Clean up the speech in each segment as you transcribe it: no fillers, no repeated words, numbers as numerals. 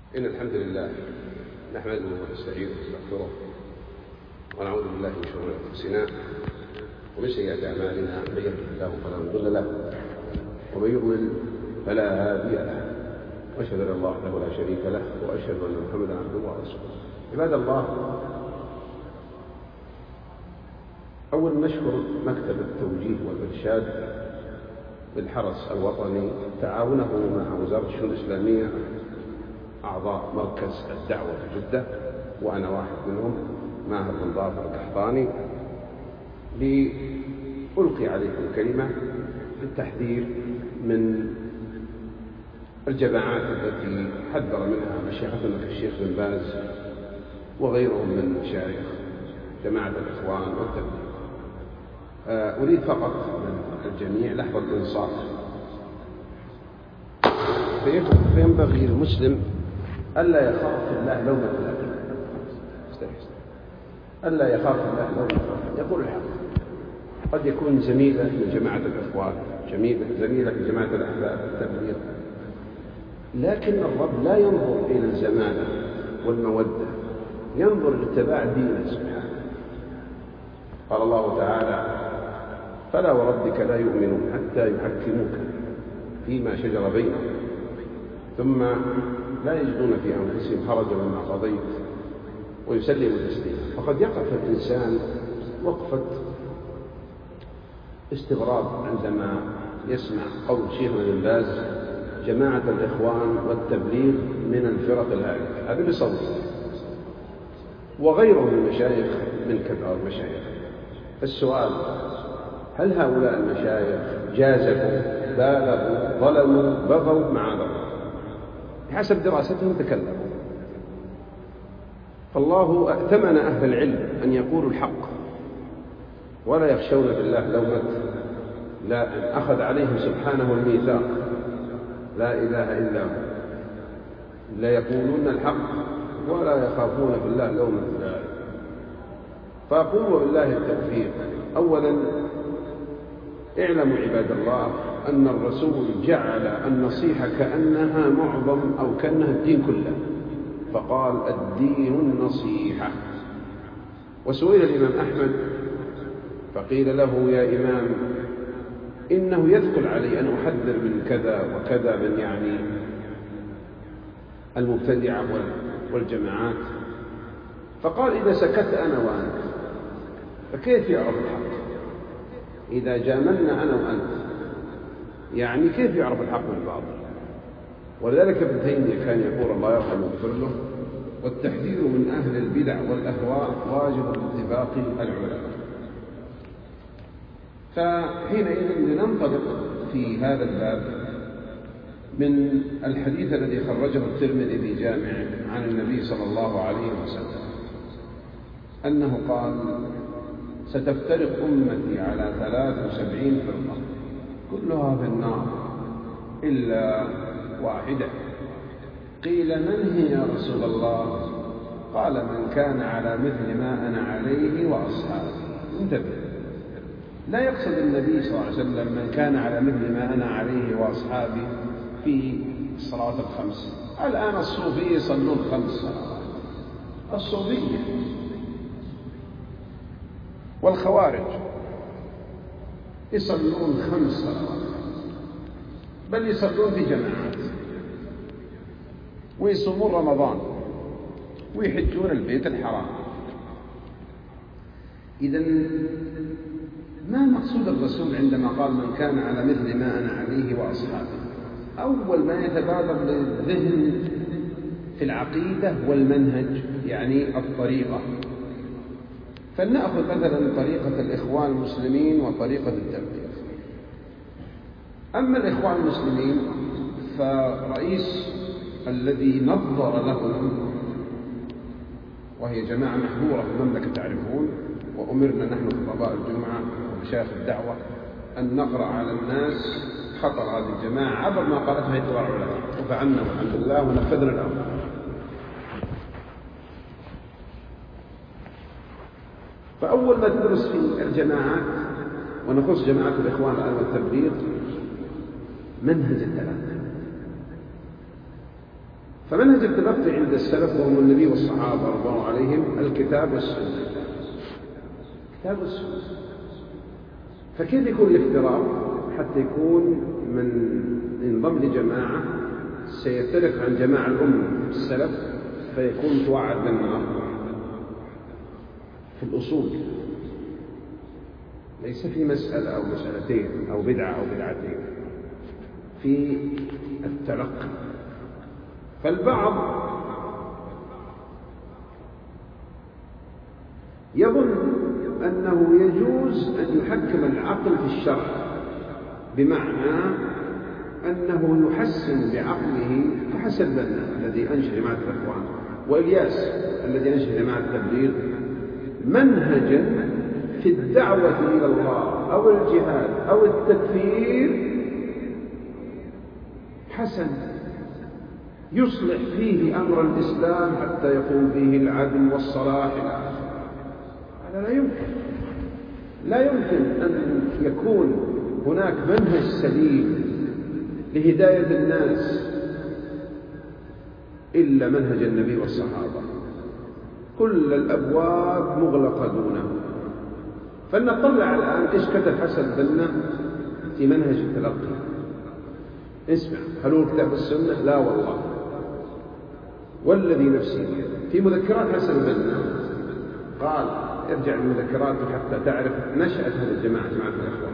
إن الحمد لله نحمده ونستعينه ونستغفره ونعوذ بالله من شرور أنفسنا ومن سيئات أعمالنا، من يهده الله فلا مضل له ومن يضلل فلا هادي له، وأشهد أن الله وحده لا شريك له وأشهد أن محمدا عبده ورسوله. عباد الله، أول نشكر مكتب التوجيه والإرشاد بالحرس الوطني تعاونه مع وزارة الشؤون الإسلامية أعضاء مركز الدعوة في جدة، وأنا واحد منهم، ماهر بن ظافر القحطاني، لألقي عليكم كلمة للتحذير من الجماعات التي حذر منها مشايخنا كالشيخ بن باز وغيرهم من مشايخ جماعة الإخوان والتبليغ. أريد فقط من الجميع لحظة الإنصاف. فينبغي المسلم ألا يخاف الله لومة لائم، ألا يخاف الله لومة لائم، يقول الحق. قد يكون زميله من جماعة الإخوان، زميله من جماعة الأحباب التبليغ، لكن الرب لا ينظر إلى الزمانة والمودة، ينظر لاتباع دينه سبحانه. قال الله تعالى: فلا وربك لا يؤمنون حتى يحكموك فيما شجر بينهم ثم لا يجدون في أنفسهم حرجا مما قضيت ويسلموا تسليما. فقد يقف الإنسان وقفة استغراب عندما يسمع قول شيخنا بن باز: جماعة الإخوان والتبليغ من الفرق الهالكة. هذا بصوت، وغيره من المشايخ من كبار المشايخ. السؤال: هل هؤلاء المشايخ جازفوا، بالغوا، ظلموا، بغوا؟ معاذ الله، بحسب دراستهم تكلموا. فالله ائتمن أهل العلم أن يقولوا الحق ولا يخشون بالله لومة لائم. أخذ عليهم سبحانه الميثاق: لا إله إلا هو، لا يقولون الحق ولا يخافون بالله لومة لائم. فأقول وبالله التوفيق. أولا، اعلموا عباد الله أن الرسول جعل النصيحة كأنها معظم أو كأنها الدين كله، فقال: الدين النصيحة. وسئل الإمام أحمد فقيل له: يا إمام، إنه يثقل علي أن أحذر من كذا وكذا، من يعني المبتدعة والجماعات. فقال: إذا سكت أنا وأنت فكيف يعرف الحق؟ إذا جاملنا أنا وأنت يعني كيف يعرف الحق من الباطل؟ ولذلك ابن تيمية كان يقول الله يرحمه ويغفر له: والتحذير من أهل البدع والأهواء واجب باتفاق العلماء. فحينئذ لننطلق في هذا الباب من الحديث الذي خرجه الترمذي في جامعه عن النبي صلى الله عليه وسلم أنه قال: ستفترق أمتي على 73 فرقة كلها في النار إلا واحدة. قيل: من هي يا رسول الله؟ قال: من كان على مثل ما أنا عليه وأصحابي. انتبه، لا يقصد النبي صلى الله عليه وسلم من كان على مثل ما أنا عليه وأصحابي في الصلوات الخمس. الآن الصوفية يصلون 5 صلوات، الصوفية، والخوارج يصلون 5 صلوات، بل يصلون في جماعات، ويصومون رمضان، ويحجون البيت الحرام. إذن ما مقصود الرسول عندما قال: من كان على مثل ما أنا عليه وأصحابي؟ أول ما يتبادر للذهن في العقيدة والمنهج يعني الطريقة. فلنأخذ مثلا طريقة الإخوان المسلمين وطريقة التبليغ. أما الإخوان المسلمين فرئيس الذي نظر لهم، وهي جماعة محظورة في المملكة تعرفون، وأمرنا نحن خطباء الجمعة ومشايخ الدعوة أن نقرأ على الناس خطر هذه الجماعة عبر ما قالتها هيئة العلماء، وفعلنا والحمد لله ونفذنا الأمر. فأول ما تدرس في الجماعات، ونخص جماعة الإخوان الآن والتبليغ، منهج التلقي. فمنهج التلقي عند السلف وهم النبي والصحابة رضي الله عليهم الكتاب والسنة، كتاب والسنة. فكيف يكون الافتراق حتى يكون من انضم لجماعة سيفترق عن جماعة الأمة السلف فيكون توعد بالنار؟ في الأصول ليس في مسألة أو مسألتين أو بدعة أو بدعتين، في التلقي. فالبعض يظن أنه يجوز أن يحكم العقل في الشرع، بمعنى أنه يحسن بعقله كحسن بنا الذي أنشأ جماعة الإخوان وإلياس الذي أنشأ جماعة التبليغ منهجا في الدعوة إلى الله أو الجهاد أو التكفير حسن يصلح فيه أمر الإسلام حتى يقوم فيه العدل والصلاح. هذا لا يمكن أن يكون هناك منهج سليم لهداية الناس إلا منهج النبي والصحابة، كل الأبواب مغلقة دونه. فلنطلع الآن إيش كتب حسن بنا في منهج التلقي. اسمع، هل هو كتاب السنة؟ لا والله، والذي نفسي بيده. في مذكرات حسن بنا قال، ارجع للمذكرات حتى تعرف نشأة هذه الجماعة، جماعة الإخوان.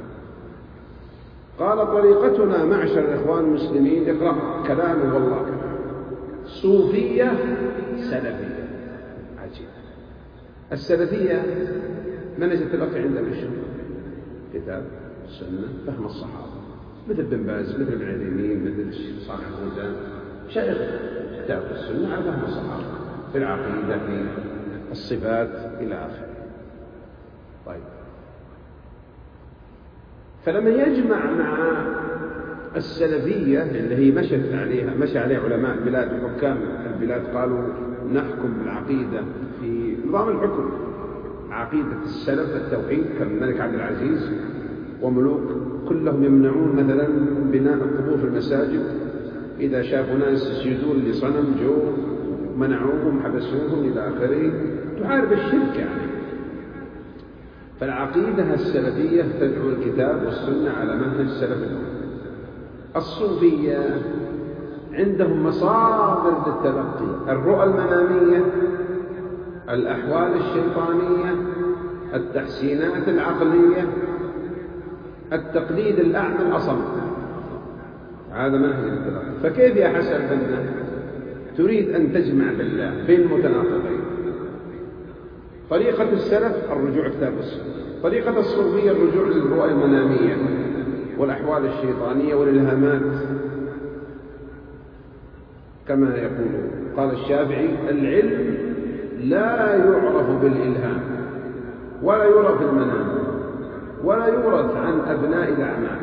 قال: طريقتنا معشر الإخوان المسلمين، اقرأ كلامه والله كلام، صوفية سلفية. عجيب. السلفية منهج التلقي عندنا شو؟ كتاب السنة، فهم الصحابة، مثل بن باز، مثل ابن عثيمين، مثل صالح الفوزان، شيخ كتاب السنة على فهم الصحابة في العقيدة، في الصفات إلى آخره. طيب، فلما يجمع مع السلفية اللي هي مشى عليها علماء البلاد وحكام البلاد، قالوا نحكم بالعقيدة في نظام الحكم، عقيدة السلف التوحيد، كالملك عبد العزيز وملوك كلهم يمنعون مثلا بناء القبور في المساجد، إذا شافوا ناس يسجدون لصنم جو منعوهم حبسوهم إلى آخره، تعارف الشرك يعني. فالعقيدة السلفية تدعو الكتاب والسنة على منهج السلف الأول. الصوفية عندهم مصادر للتلقي: الرؤى المنامية، الأحوال الشيطانية، التحسينات العقلية، التقليد الأعمى الأصم. هذا منهج التلقي. فكيف يا حسن بنا تريد أن تجمع بالله بين المتناقضين؟ طريقة السلف الرجوع كتاب السنة، طريقة الصوفية الرجوع للرؤى المنامية والأحوال الشيطانية والإلهامات. كما يقول قال الشافعي: العلم لا يعرف بالإلهام ولا يرى في المنام ولا يورث عن أبناء الأعمال.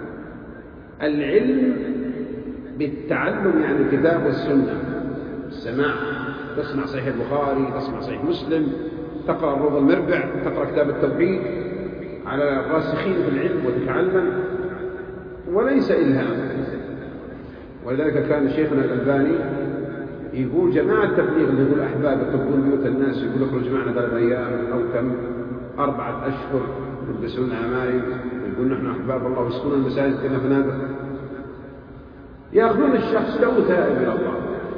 العلم بالتعلم، يعني الكتاب والسنة، السماع، تسمع صحيح البخاري، تسمع صحيح مسلم، تقرأ الروض المربع، تقرأ كتاب التوحيد على الراسخين في العلم وتتعلم، وليس إلهام. ولذلك كان شيخنا الألباني يقول جماعة التبليغ اللي يقول أحباب يطبون بيوت الناس، يقول اخرج معنا 3 أيام أو كم 4 أشهر يلبسون عمايم، يقول نحن أحباب الله، ويسكنون المساجد كما فنادق، يأخذون الشخص تو تائب إلى الله،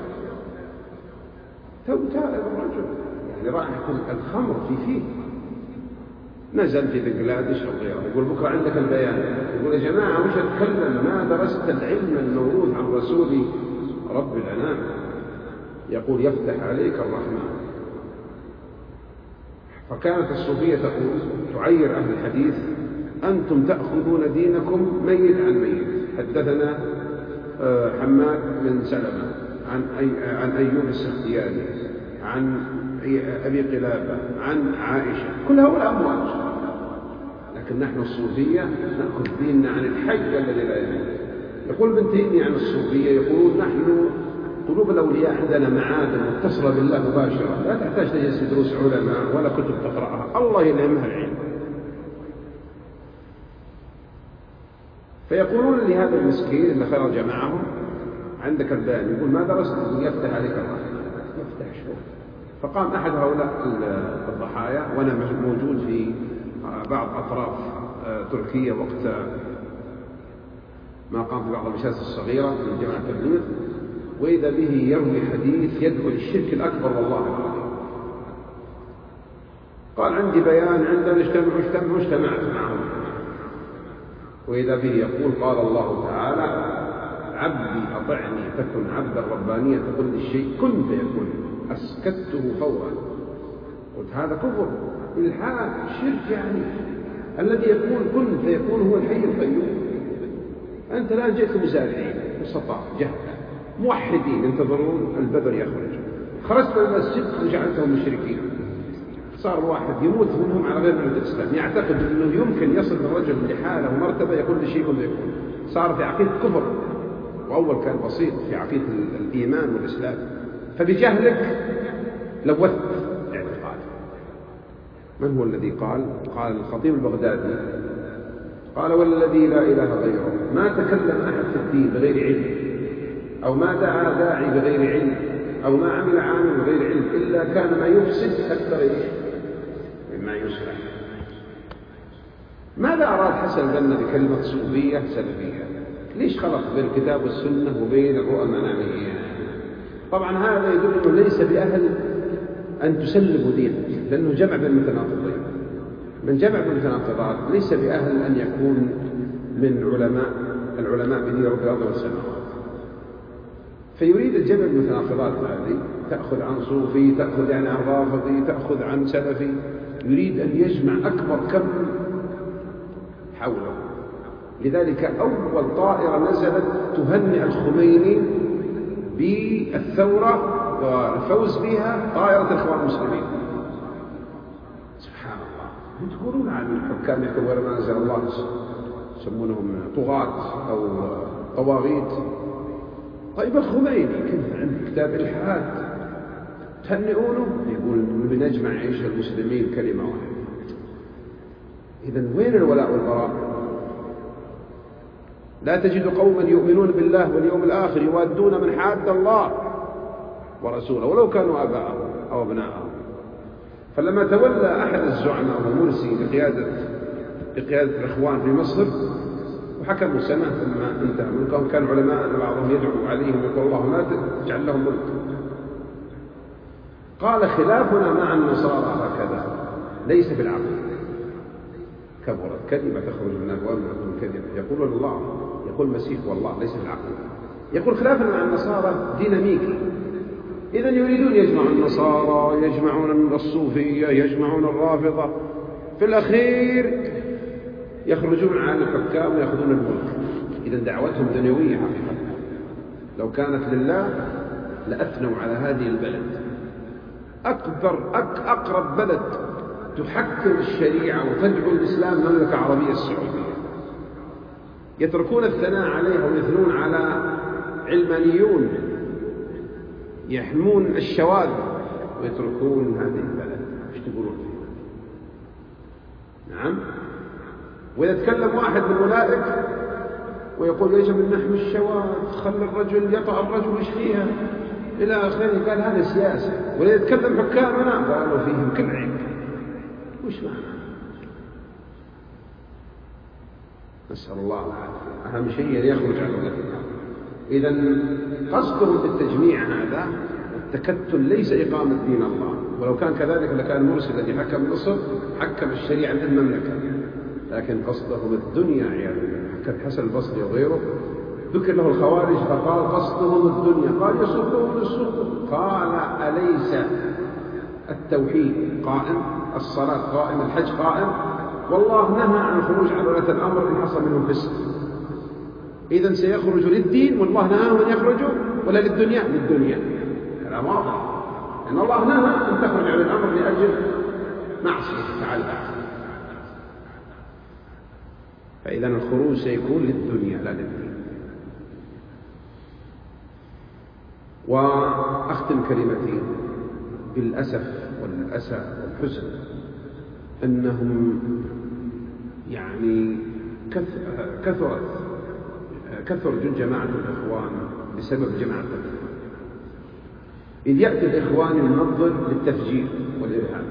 تو تائب الرجل، يعني راح يكون الخمر فيه نزل في بنغلاديش أو غيره، يقول بكرة عندك البيان، يقول يا جماعة وش أتكلم، ما درست العلم الموروث عن رسول رب الأنام. يقول يفتح عليك الرحمن. فكانت الصوفية تقول تعير أهل الحديث: أنتم تأخذون دينكم ميت عن ميت. حدثنا حماد بن سلمة عن أيوب السختياني، عن أبي قلابة، عن عائشة، كل هؤلاء أموات. لكن نحن الصوفية نأخذ ديننا عن الحي الذي لا يموت. يقول ابن تيمية عن الصوفية، يقول نحن قلوب الأولياء عندنا معادن متصلة بالله مباشرة، لا تحتاج تجلس دروس علماء ولا كتب تقرأها، الله يلهمها العلم. فيقولون لهذا المسكين اللي خرج معهم عندك البيان، يقول ما درست؟ يقول يفتح عليك الله، يفتح شو. فقام أحد هؤلاء الضحايا، وأنا موجود في بعض أطراف تركيا وقت ما قام في بعض المشاهد الصغيرة من جماعة التبليغ، وإذا به يروي حديث يدعو للشرك الأكبر والله العظيم. قال عندي بيان، عندنا اجتمعت معهم، وإذا به يقول قال الله تعالى عبدي أطعني تكن عبدا ربانيا تقول الشيء كن فيكون، أسكته فورا. قلت هذا كفر، إلحاد، شرك، يعني الذي يقول كن فيكون هو الحي القيوم. أنت الآن جئت مزارعين بسطاء جهلا موحدين ينتظرون البذر يخرج، خرجت من المسجد وجعلتهم مشركين، صار الواحد يموت منهم على غير ملة الإسلام، يعتقد أنه يمكن يصل الرجل لحاله ومرتبة يقول لشيء كن فيكون، صار في عقيدة كفر، وأول كان بسيط في عقيدة الإيمان والإسلام. فبجهلك لوثت اعتقاد. من هو الذي قال؟ قال الخطيب البغدادي، قال والذي لا إله غيره ما تكلم أحد في الدين بغير علم، أو ما دعا داعي بغير علم، أو ما عمل عامل بغير علم، إلا كان ما يفسد أكثر مما يصلح. ماذا أراد حسن البنا بكلمة صوفية سلفية؟ ليش خلط بين الكتاب والسنة وبين الرؤى المنامية؟ طبعا هذا يدل أنه ليس بأهل أن تسلموا دينه، لأنه جمع بين المتناقضين. من جمع بين المتناقضات ليس بأهل أن يكون من العلماء بدين رب الأرض والسماوات. فيريد الجمع بالمتناقضات هذه، تأخذ عن صوفي، تأخذ عن رافضي، تأخذ عن سلفي، يريد أن يجمع أكبر كم حوله. لذلك أول طائرة نزلت تهنئ الخميني بالثورة والفوز بها طائرة الإخوان المسلمين. سبحان الله، هم تقولون عن الحكام يحكموا غير ما أنزل الله، يسمونهم طغاة أو طواغيت. طيب الخميني كيف عنده كتاب إلحاد تهنئونه؟ يقول بنجمع عيش المسلمين كلمة واحدة. إذن وين الولاء والبراء؟ لا تجد قوما يؤمنون بالله واليوم الآخر يوادون من حاد الله ورسوله ولو كانوا آباءهم أو أبناءهم. فلما تولى أحد الزعماء ومرسي بقيادة الإخوان في مصر وحكموا سنة ثم انتهى ملكهم، كان علماء بعضهم يدعو عليهم يقول الله لا تجعل لهم ملك. قال خلافنا مع النصارى هكذا ليس بالعقل. كبرت كلمة تخرج من أفواههم كلمة، يقول الله، يقول المسيح والله ليس بالعقل. يقول خلافنا مع النصارى ديناميكي. إذا يريدون يجمعون النصارى، يجمعون الصوفية، يجمعون الرافضة، في الأخير يخرجون عن الحكام ويأخذون الملك. إذا دعوتهم دنيوية حقيقة. لو كانت لله لأثنوا على هذه البلد. أقرب بلد تحكم الشريعة وتدعو الإسلام المملكة العربية السعودية. يتركون الثناء عليها ويثنون على علمانيون يحمون الشواذ ويتركون هذه البلد. ايش تقولون فيها؟ نعم. وإذا تكلم واحد من أولئك ويقول يجب أن نحمي الشواذ، خلي الرجل يطأ الرجل يشفيها إلى آخره، قال هذا سياسة. وإذا يتكلم حكامنا قالوا فيهم كل عيب. وش معنى؟ نسأل الله العافية. أهم شيء أن يخرج عن الوطن. إذا قصدهم بالتجميع هذا التكتل ليس إقامة دين الله، ولو كان كذلك لكان مرسي الذي حكم مصر حكم الشريعة للمملكة، لكن قصدهم الدنيا عياذا بالله. كالحسن البصري وغيره ذكر له الخوارج فقال قصدهم الدنيا، قال يصدون للسوق. قال أليس التوحيد قائم، الصلاة قائم، الحج قائم، والله نهى عن الخروج عن ولاة الأمر إن حصل منهم فسق. إذن سيخرجوا للدين والله نهاهم أن يخرجوا، ولا للدنيا؟ للدنيا. كلام واضح، إن الله نهى أن تخرج عن الأمر لأجل معصية تعالى. فإذا الخروج سيكون للدنيا لا للدين. وأختم كلمتي بالأسف والأسى والحزن أنهم يعني كثر جماعة الإخوان بسبب جماعة التبليغ. إذ يأتي الإخوان المنظر للتفجير والإرهاب،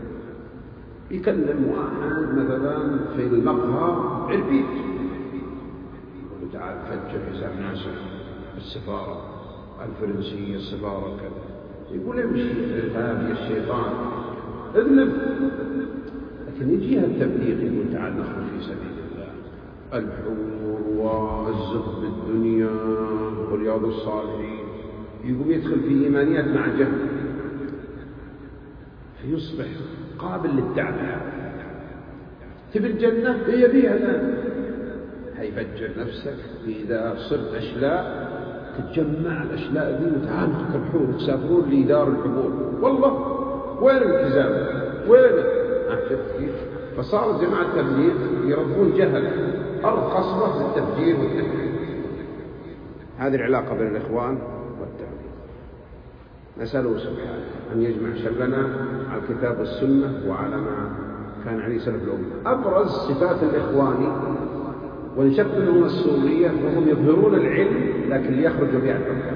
يكلم واحد مثلا في المقهى عربيت، يقول تعال فجر حساب ناصر السفارة الفرنسية، السفارة كذا، يقول امشي الإرهاب يا الشيطان اذنب. لكن يجيها التبليغ يقول تعال نخرج في سبيل الله، الحور والزهد بالدنيا ورياض الصالحين، يقوم يدخل في إيمانيات مع جهل، فيصبح قابل للدعم. تبي الجنة هي بيها الآن، هيفجر نفسك. إذا صرت أشلاء تتجمع الأشلاء ذي وتعال نترك الحور وتسافرون لدار الحبور، والله وين الالتزام وين؟ شفت كيف؟ فصار جماعة التبليغ يربون جهل، أرض خصبة للتفجير والتكفير. هذه العلاقة بين الإخوان والتبليغ. نسأله سبحانه أن يجمع شملنا على الكتاب والسنة وعلى ما كان عليه سلف الأمة. أبرز صفات الإخوان وانشق منهم السورية وهم يظهرون العلم لكن ليخرجوا بها الحكام.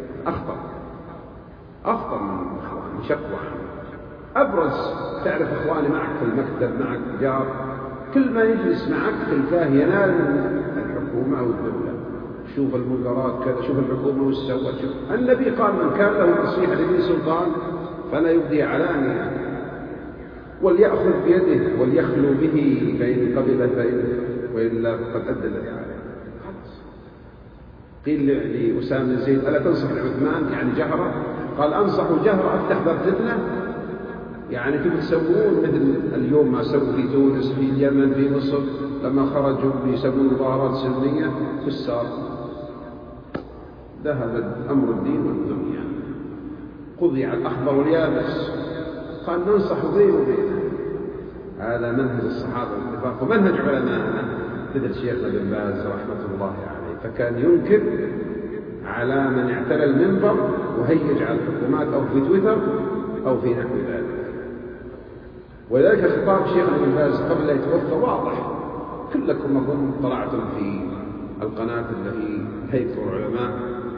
أخطر من الإخوان انشقوا عنه. أبرز تعرف إخواني معك في المكتب، معك جار، كل ما يجلس معك تلقاه ينال الحكومة أو الدولة. شوف المنكرات كذا، شوف الحكومة وش سوت. النبي قال من كان له نصيحة لذي سلطان فلا يبدي علانية وليأخذ بيده وليخلو به فإن قبل فإن وإلا فقد أدى الذي عليه. قيل لأسامة بن زيد ألا تنصح لعثمان يعني جهرة؟ قال أنصح جهرة أفتح باب فتنة. يعني تبي تسوون مثل اليوم ما سووا في تونس، في اليمن، في مصر، لما خرجوا يسوون مظاهرات سلمية كسار. ذهب أمر الدين والدنيا، قضي الأخضر واليابس. قال ننصح بين وبين. هذا منهج الصحابة والاتفاق ومنهج علماءنا. مثل شيخنا بن باز رحمة الله عليه، فكان ينكر على من اعتلى المنبر وهيج على الحكومات أو في تويتر أو في نحو ذلك. ولذلك خطاب شيخنا بن باز قبل لا يتوفى واضح، كلكم أظن طلعتم في القناة التي هيئة العلماء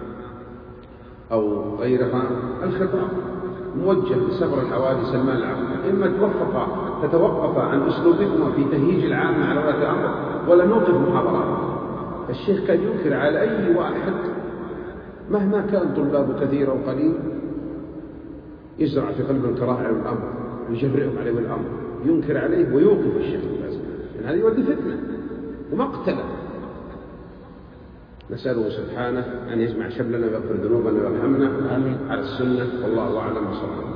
أو غيرها. الخطاب موجه لصبر الحوادث سلمان العفو، إما تتوقف عن أسلوبكم في تهييج العامة على ولاة الأمر ولا نوقف محاضرات. الشيخ كان ينكر على أي واحد مهما كان طلابه كثير أو قليل يزرع في قلب الكراهة على الأمر ويجرئهم عليه الأمر، ينكر عليه ويوقف الشيخ الباز، لأن هذا يودي فتنة ومقتلة. نسأله سبحانه أن يجمع شملنا ويغفر ذنوبنا ويرحمنا على السنة، والله أعلم. وصلى الله